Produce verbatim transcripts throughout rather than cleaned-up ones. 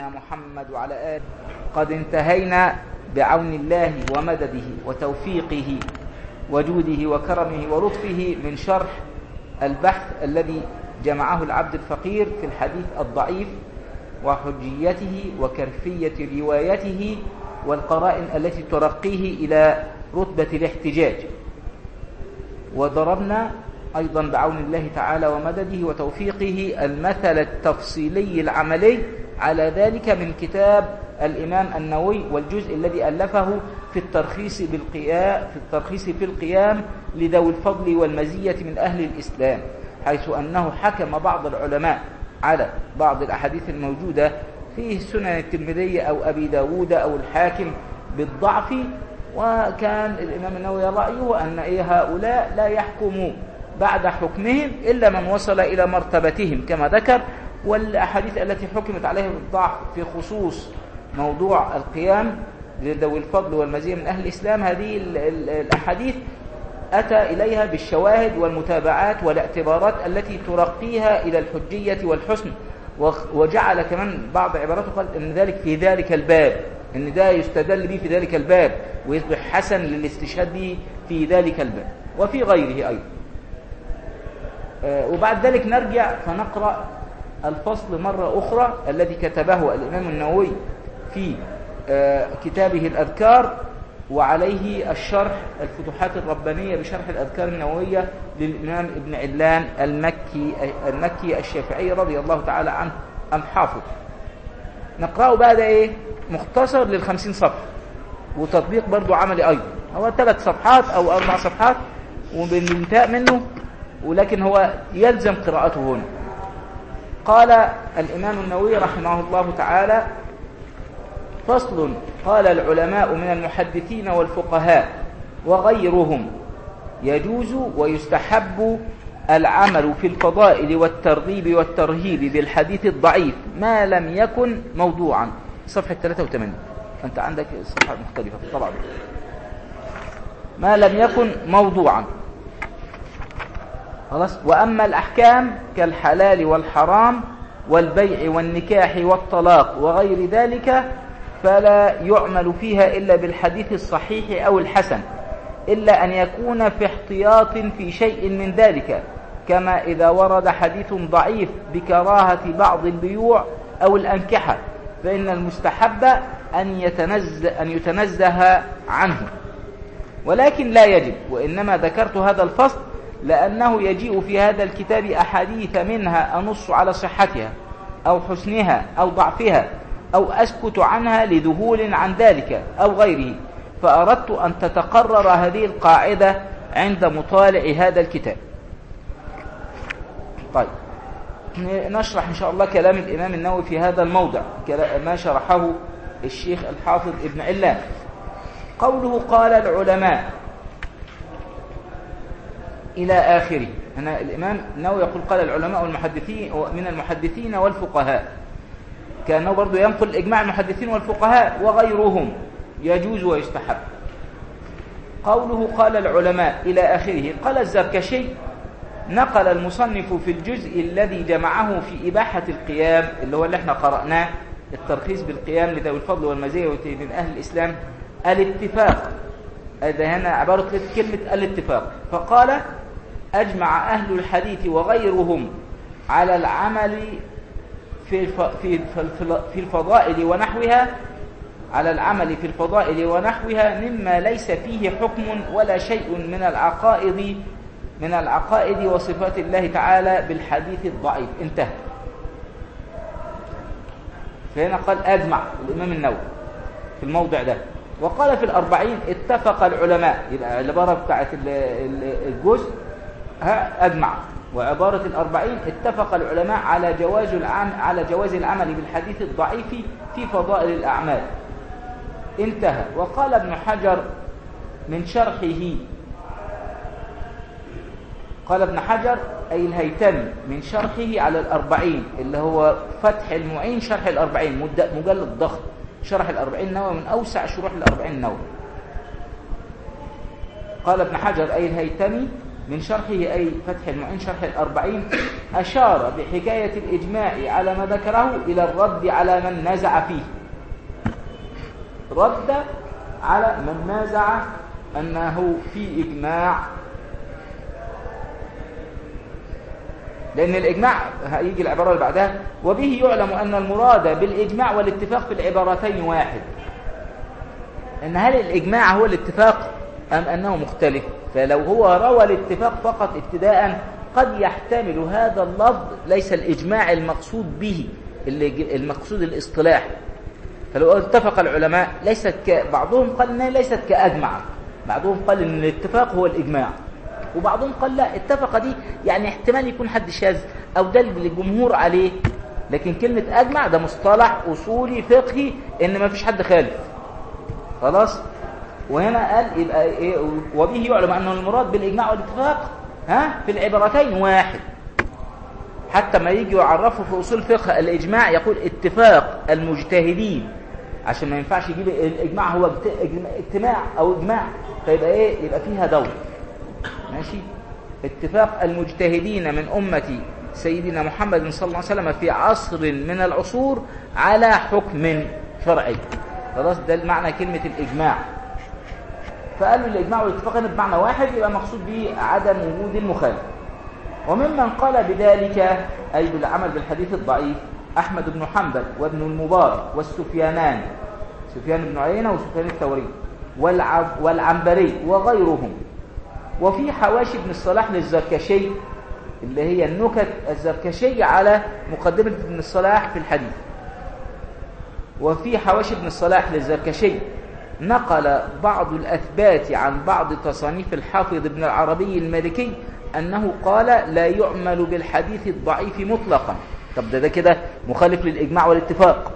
نبينا محمد وعلى آله. قد انتهينا بعون الله ومدده وتوفيقه وجوده وكرمه ولطفه من شرح البحث الذي جمعه العبد الفقير في الحديث الضعيف وحجيته وكيفية روايته والقرائن التي ترقيه إلى رتبة الاحتجاج. وضربنا أيضا بعون الله تعالى ومدده وتوفيقه المثل التفصيلي العملي على ذلك من كتاب الإمام النووي والجزء الذي ألفه في الترخيص بالقيام في الترخيص في القيام لذوي الفضل والمزية من أهل الإسلام، حيث أنه حكم بعض العلماء على بعض الأحاديث الموجودة في سنن الترمذي أو أبي داود أو الحاكم بالضعف، وكان الإمام النووي رأيه أن هؤلاء لا يحكموا بعد حكمهم إلا من وصل إلى مرتبتهم كما ذكر. والأحاديث التي حكمت عليها بالضعف في خصوص موضوع القيام لذوي الفضل والمزية من أهل الإسلام، هذه الأحاديث أتى إليها بالشواهد والمتابعات والاعتبارات التي ترقيها إلى الحجية والحسن، وجعل كمان بعض عباراته قال إن ذلك في ذلك الباب، إن ده يستدل به في ذلك الباب ويصبح حسن للاستشهاد به في ذلك الباب وفي غيره أيضا. وبعد ذلك نرجع فنقرأ الفصل مرة أخرى الذي كتبه الإمام النووي في كتابه الأذكار، وعليه الشرح الفتوحات الربانية بشرح الأذكار النووية للإمام ابن علان المكي المكي الشافعي رضي الله تعالى عنه أم حافظ. نقرأه بعد إيه مختصر للخمسين صفحة وتطبيق برضو عملي أيضا، هو ثلاث صفحات أو أربع صفحات وبالانتهاء منه، ولكن هو يلزم قراءته هنا. قال الإمام النووي رحمه الله تعالى: فصل. قال العلماء من المحدثين والفقهاء وغيرهم: يجوز ويستحب العمل في الفضائل والترغيب والترهيب بالحديث الضعيف ما لم يكن موضوعا. صفحة ثلاثة وثمانين، أنت عندك صفحة مختلفة طبعا. ما لم يكن موضوعا خلاص. وأما الأحكام كالحلال والحرام والبيع والنكاح والطلاق وغير ذلك فلا يعمل فيها إلا بالحديث الصحيح أو الحسن، إلا أن يكون في احتياط في شيء من ذلك، كما إذا ورد حديث ضعيف بكراهة بعض البيوع أو الأنكحة، فإن المستحب أن يتنزه, أن يتنزه عنه، ولكن لا يجب. وإنما ذكرت هذا الفصل لأنه يجيء في هذا الكتاب أحاديث منها أنص على صحتها أو حسنها أو ضعفها أو أسكت عنها لذهول عن ذلك أو غيره، فأردت أن تتقرر هذه القاعدة عند مطالع هذا الكتاب. طيب نشرح إن شاء الله كلام الإمام النووي في هذا الموضع ما شرحه الشيخ الحافظ ابن علان. قوله قال العلماء إلى آخره، هنا الإمام النووي يقول قال العلماء والمحدثين من المحدثين والفقهاء، كأنه برضو ينقل إجماع المحدثين والفقهاء وغيرهم يجوز ويستحب. قوله قال العلماء إلى آخره، قال الزركشي: نقل المصنف في الجزء الذي جمعه في إباحة القيام، اللي هو اللي احنا قرأناه الترخيص بالقيام لذوي الفضل والمزية من أهل الإسلام، الاتفاق. هذا هنا عبارة كلمة الاتفاق. فقال: أجمع أهل الحديث وغيرهم على العمل في في في الفضائل ونحوها على العمل في الفضائل ونحوها مما ليس فيه حكم ولا شيء من العقائد من العقائد وصفات الله تعالى بالحديث الضعيف. انتهى. فهنا قال أجمع الإمام النووي في الموضع ده. وقال في الأربعين: اتفق العلماء. يبقى العبارة بتاعت الجزء ها أجمع، وعبارة الأربعين: اتفق العلماء على جواز العمل على جواز العمل بالحديث الضعيف في فضائل الأعمال. انتهى. وقال ابن حجر من شرحه، قال ابن حجر أي الهيثمي من شرحه على الأربعين، اللي هو فتح المعين شرح الأربعين، مجلد ضخم، شرح الأربعين النووي من أوسع شروح الأربعين النووي. قال ابن حجر أي الهيثمي من شرحه أي فتح المعين شرح الأربعين أشار بحكاية الإجماع على ما ذكره إلى الرد على من نازع فيه، رد على من نازع أنه في إجماع، لأن الإجماع هيجي العبارة اللي بعدها وبه يعلم أن المراد بالإجماع والاتفاق في العبارتين واحد. أن هل الإجماع هو الاتفاق أم أنه مختلف؟ فلو هو روى الاتفاق فقط ابتداء قد يحتمل هذا اللفظ ليس الإجماع المقصود به، المقصود الاصطلاح. فلو اتفق العلماء ليست ك... بعضهم قال إنها ليست كأجمع، بعضهم قال إن الاتفاق هو الإجماع، وبعضهم قال لا، اتفق دي يعني احتمال يكون حد شاذ أو ده الجمهور عليه، لكن كلمة أجمع ده مصطلح أصولي فقهي إن ما فيش حد خالف. خلاص. وهنا قال يبقى إيه؟ وبه يعلم أن المراد بالإجماع والاتفاق ها في العبارتين واحد. حتى ما يجي يعرفوا في أصول فقه الإجماع يقول اتفاق المجتهدين، عشان ما ينفعش يجيب الإجماع هو اجتماع أو إجماع، فيبقى إيه؟ يبقى فيها دور. ماشي. اتفاق المجتهدين من أمة سيدنا محمد صلى الله عليه وسلم في عصر من العصور على حكم شرعي. خلاص، ده المعنى كلمة الإجماع. فقالوا الإجماع والاتفاق بمعنى واحد، يبقى مقصود به عدم وجود المخالف. وممن قال بذلك أي بالعمل بالحديث الضعيف أحمد بن حنبل وابن المبارك والسفيانان، سفيان بن عيينة وسفيان الثوري والعنبري وغيرهم. وفي حواشي ابن الصلاح للزركشي اللي هي النكت الزركشي على مقدمة ابن الصلاح في الحديث. وفي حواشي ابن الصلاح للزركشي نقل بعض الأثبات عن بعض تصانيف الحافظ ابن العربي المالكي أنه قال لا يعمل بالحديث الضعيف مطلقا. طب ده, ده كده مخالف للإجماع والاتفاق.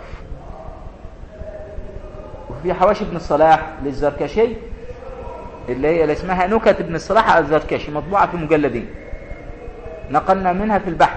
وفي حواشي ابن الصلاح للزركشي اللي هي اللي اسمها نكت ابن الصلاح على الزركشي مطبوعة في مجلدين، نقلنا منها في البحث.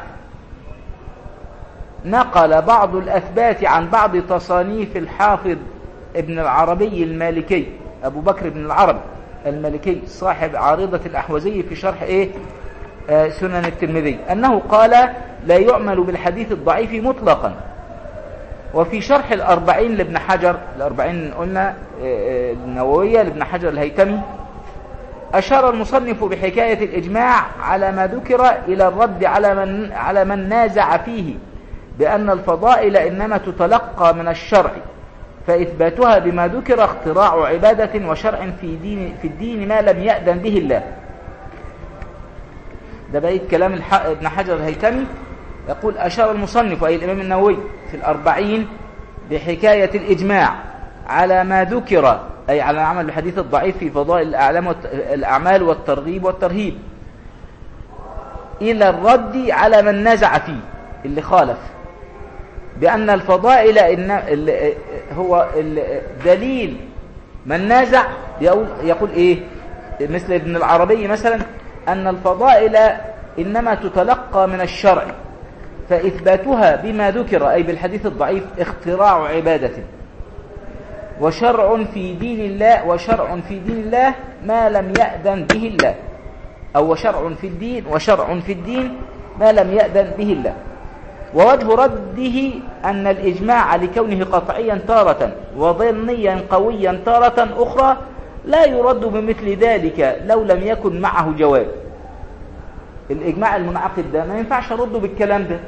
نقل بعض الأثبات عن بعض تصانيف الحافظ ابن العربي المالكي أبو بكر بن العربي المالكي صاحب عارضة الأحوزي في شرح إيه؟ آه سنن الترمذي، أنه قال لا يعمل بالحديث الضعيف مطلقا. وفي شرح الأربعين لابن حجر، الأربعين قلنا آه النووية لابن حجر الهيتمي، أشار المصنف بحكاية الإجماع على ما ذكر إلى الرد على من, على من نازع فيه بأن الفضائل إنما تتلقى من الشرع، فإثباتها بما ذكر اختراع عبادة وشرع في دين في الدين ما لم يأذن به الله. ده بقيت كلام ابن حجر الهيتمي. يقول أشار المصنف أي الإمام النووي في الأربعين بحكاية الإجماع على ما ذكر أي على العمل بالحديث الضعيف في فضائل الأعمال والترغيب والترهيب إلى الرد على من نازع فيه اللي خالف، بأن الفضائل إن هو دليل من نازع. يقول, يقول إيه مثل ابن العربي مثلا أن الفضائل إنما تتلقى من الشرع، فإثباتها بما ذكر أي بالحديث الضعيف اختراع عبادة وشرع في دين الله وشرع في دين الله ما لم يأذن به الله، أو وشرع في الدين وشرع في الدين ما لم يأذن به الله. ووجه رده أن الإجماع لكونه قطعيا تارة وظنيا قويا تارة أخرى لا يرد بمثل ذلك لو لم يكن معه جواب. الإجماع المنعقد ده ما ينفعش أرده بالكلام ده،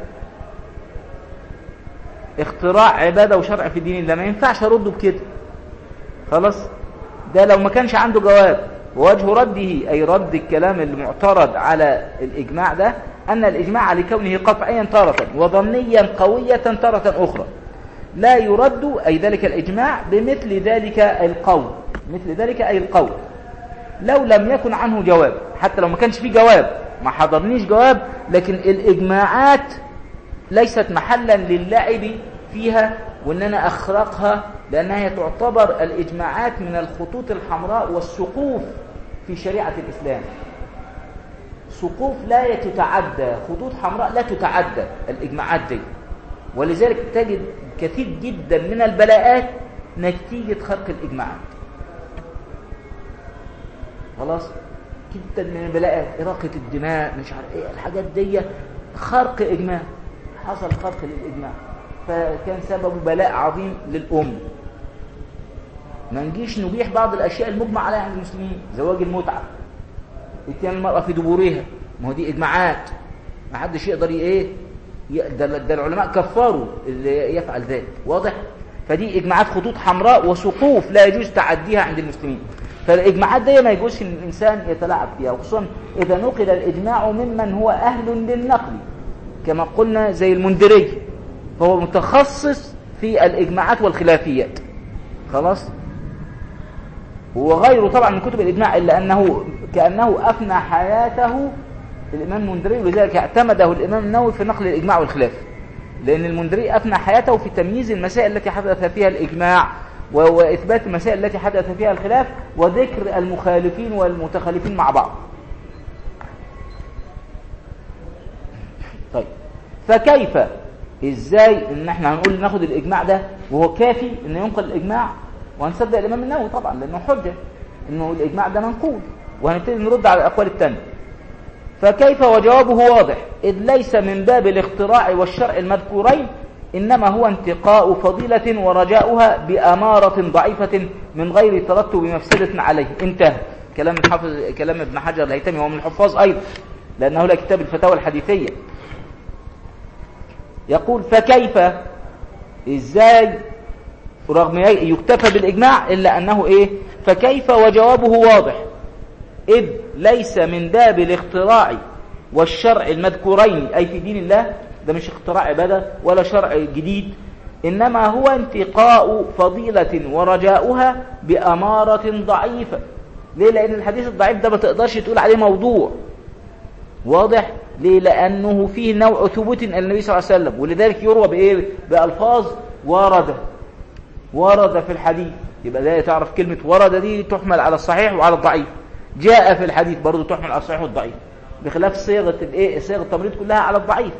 اختراع عبادة وشرع في دين الله ما ينفعش أرده بكده. خلاص، ده لو ما كانش عنده جواب. ووجه رده أي رد الكلام المعترض على الإجماع ده أن الإجماع لكونه قطعيا تارة وظنيا قوية تارة أخرى لا يرد أي ذلك الإجماع بمثل ذلك القول، مثل ذلك أي القول لو لم يكن عنه جواب. حتى لو ما كانش فيه جواب، ما حضرنيش جواب، لكن الإجماعات ليست محلا للعب فيها وأن أنا أخرقها، لأنها تعتبر الإجماعات من الخطوط الحمراء والسقوف في شريعة الإسلام. سقوف لا تتعدى، خطوط حمراء لا تتعدى الإجماعات دي، ولذلك تجد كثير جدا من البلاءات نتيجة خرق الإجماعات. خلاص، جدا من البلاءات، إراقة الدماء، مش عارف إيه الحاجات دي، خرق إجماع، حصل خرق للإجماع، فكان سببه بلاء عظيم للأم. ما نجيش نبيح بعض الأشياء المجمع عليها عند المسلمين، زواج المتعة، اتيان المرأة في دبورها، ما هو دي إجماعات، ما حدش يقدر إيه، ده, ده العلماء كفروا اللي يفعل ذلك، واضح؟ فدي إجماعات خطوط حمراء وسقوف لا يجوز تعديها عند المسلمين. فالإجماعات دي ما يجوز إن الإنسان يتلاعب فيها، وخصوصا إذا نقل الإجماع ممن هو أهل للنقل، كما قلنا زي المنذري، فهو متخصص في الإجماعات والخلافيات، خلاص. وغيره طبعا من كتب الإجماع، إلا أنه كأنه أفنى حياته الإمام المنذري، ولذلك اعتمده الإمام النووي في نقل الإجماع والخلاف، لأن المنذري أفنى حياته في تمييز المسائل التي حدث فيها الإجماع وإثبات المسائل التي حدث فيها الخلاف وذكر المخالفين والمتخالفين مع بعض. طيب، فكيف إزاي إن احنا هنقول ناخد الإجماع ده وهو كافي إن ينقل الإجماع وهنصدق الإمام النووي طبعا لأنه حجة إنه الإجماع ده منقول، وهنبتدي نرد على الأقوال التانية. فكيف؟ وجوابه واضح، إذ ليس من باب الاختراع والشرع المذكورين، إنما هو انتقاء فضيلة ورجاؤها بأمارة ضعيفة من غير ترتب مفسدة عليه. انتهى كلام الحافظ، كلام ابن حجر الهيثمي، وهو من الحفاظ أيضا لأنه له كتاب الفتاوى الحديثية. يقول فكيف، إزاي رغم يكتفى بالإجماع إلا أنه إيه؟ فكيف؟ وجوابه واضح، إذ ليس من باب الاختراع والشرع المذكورين، أي في دين الله، ده مش اختراع عبادة ولا شرع جديد، إنما هو انتقاء فضيلة ورجاؤها بأمارة ضعيفة. ليه؟ لأن الحديث الضعيف ده ما تقدرش تقول عليه موضوع، واضح؟ ليه؟ لأنه فيه نوع ثبوت النبي صلى الله عليه وسلم، ولذلك يروى بإيه؟ بألفاظ ورد ورد في الحديث. يبقى ده تعرف كلمة ورد دي تحمل على الصحيح وعلى الضعيف، جاء في الحديث برضو تحمل على الصحيح والضعيف، بخلاف صيغة الايه، صيغة التمريض كلها على الضعيف.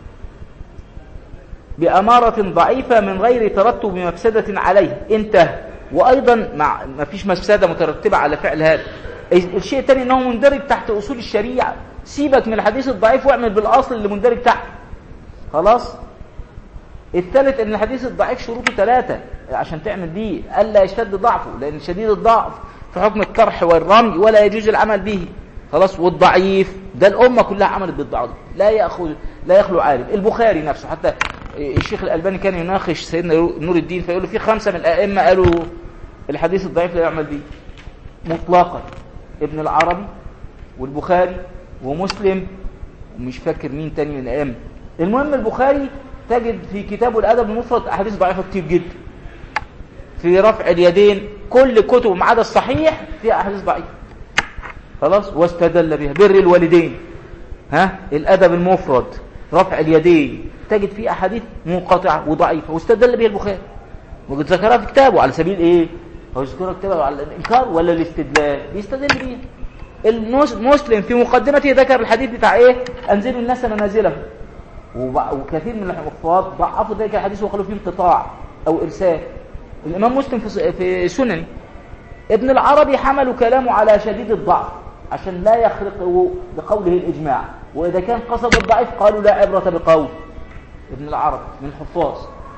بأمارة ضعيفة من غير ترتب مفسدة عليه، انتهى. وأيضا مع ما فيش مفسدة مترتبة على فعل هذا. الشيء الثاني أنه مندرج تحت أصول الشريعة، سيبك من الحديث الضعيف واعمل بالأصل اللي مندرج تحت، خلاص. الثالث أن الحديث الضعيف شروطه ثلاثة عشان تعمل بيه، ألا يشتد ضعفه، لأن شديد الضعف في حكم الطرح والرمي ولا يجوز العمل به، خلاص. والضعيف ده الأمة كلها عملت بالضعف، لا يأخذ لا يخلو عالم. البخاري نفسه، حتى الشيخ الألباني كان يناقش سيدنا نور الدين فيقول له في خمسة من الأئمة قالوا الحديث الضعيف لا يعمل به مطلقا، ابن العربي والبخاري ومسلم ومش فاكر مين تاني من الأئمة. المهم البخاري تجد في كتابه الأدب المفرد أحاديث ضعيفة كتير جدا في رفع اليدين، كل كتب ما عدا الصحيح فيها أحاديث ضعيفة، خلاص. واستدل بها بر الوالدين، ها، الأدب المفرد رفع اليدين تجد فيه أحاديث منقطعة وضعيفة، واستدل بها البخاري وقد ذكرها في كتابه على سبيل إيه؟ هو يذكرها كتابه على الإنكار ولا الاستدلال؟ بيستدل بها. المسلم في مقدمته ذكر الحديث بتاع إيه؟ أنزلوا الناس منازلهم، وكثير من الحفاظ ضعفوا ذلك الحديث وقالوا فيه انقطاع أو إرسال. الإمام مسلم في سنن. ابن العربي حملوا كلامه على شديد الضعف عشان لا يخرقه بقوله الإجماع، وإذا كان قصد الضعيف قالوا لا عبرة بقول ابن العربي من الحفاظ.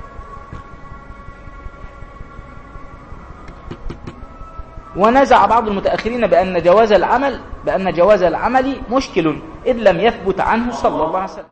ونزع بعض المتأخرين بأن جواز العمل بأن جواز العمل مشكل إذ لم يثبت عنه صلى الله عليه وسلم.